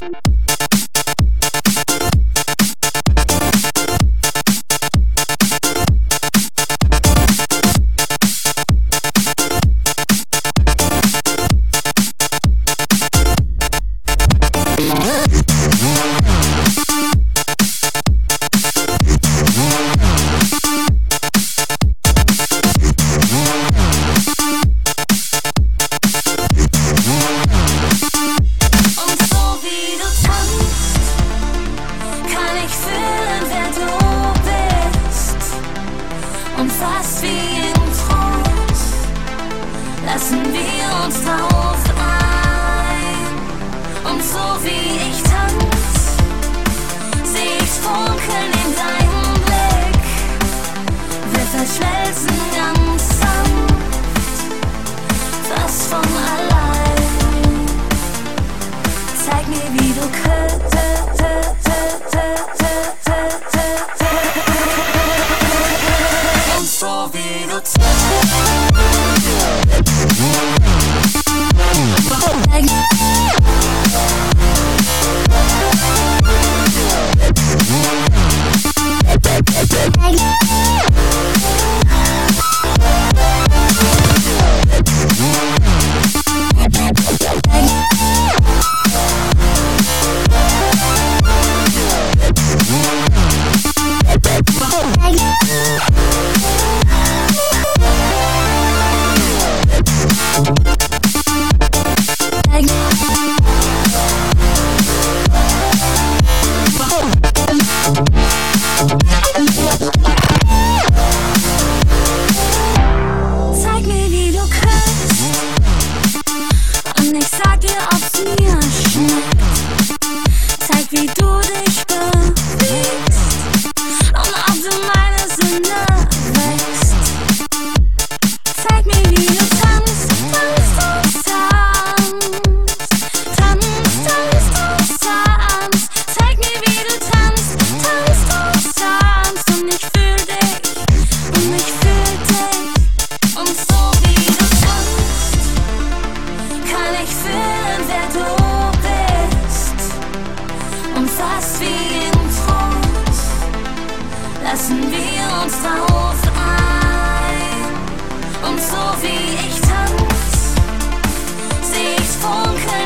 Fast wie im Trance lassen wir uns drauf ein. Und so wie ich tanz, seh ich's funkeln in deinem Blick. Wir verschmelzen ganz sanft, fast von allein. Zeig mir, wie du so wie du wie du dich bewegst und ob du meine Sinne wächst. Zeig mir, wie du tanzt, tanzt und tanzt. Tanzt, tanzt und tanzt. Zeig mir, wie du tanzt, tanzt und tanzt. Und ich fühl dich, und ich fühl dich. Und so wie du tanzt, kann ich fühlen, wer du bist. Und fast wie im Trance lassen wir uns drauf ein. Und so wie ich tanz, seh ich's funkeln